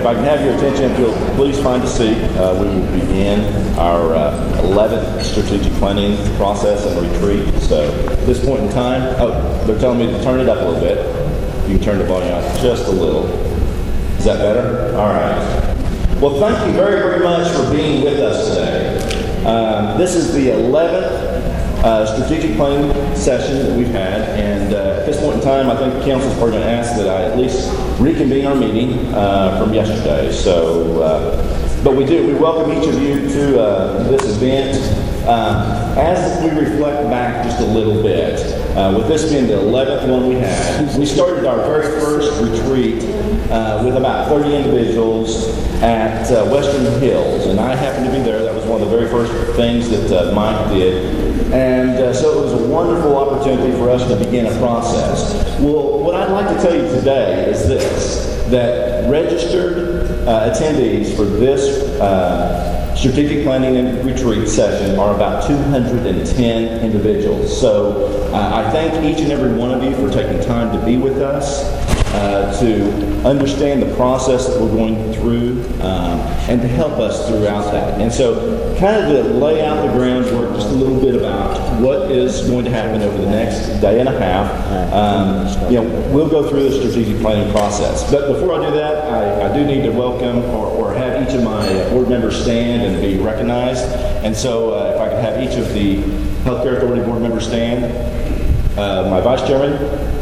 if I can have your attention, if you'll please find a seat, we will begin our 11th strategic planning process and retreat. So at this point in time, they're telling me to turn it up a little bit. You can turn the volume out just a little. Is that better? All right. Well, thank you very, very much for being with us today. This is the 11th strategic planning session that we've had, and at this point in time, I think the council is probably going to ask that I at least reconvene our meeting from yesterday. So, but we welcome each of you to this event. As we reflect back just a little bit, with this being the 11th one we had, we started our very first retreat with about 30 individuals at Western Hills, and I happened to be there. That was one of the very first things that Mike did. And so it was a wonderful opportunity for us to begin a process. Well, what I'd like to tell you today is this, that registered attendees for this strategic planning and retreat session are about 210 individuals. So I thank each and every one of you for taking time to be with us, to understand the process that we're going through, and to help us throughout that. And so kind of to lay out the groundwork just a little bit about what is going to happen over the next day and a half. We'll go through the strategic planning process. But before I do that, I do need to welcome or have each of my board members stand and be recognized. And so if I could have each of the Healthcare Authority board members stand. My Vice Chairman,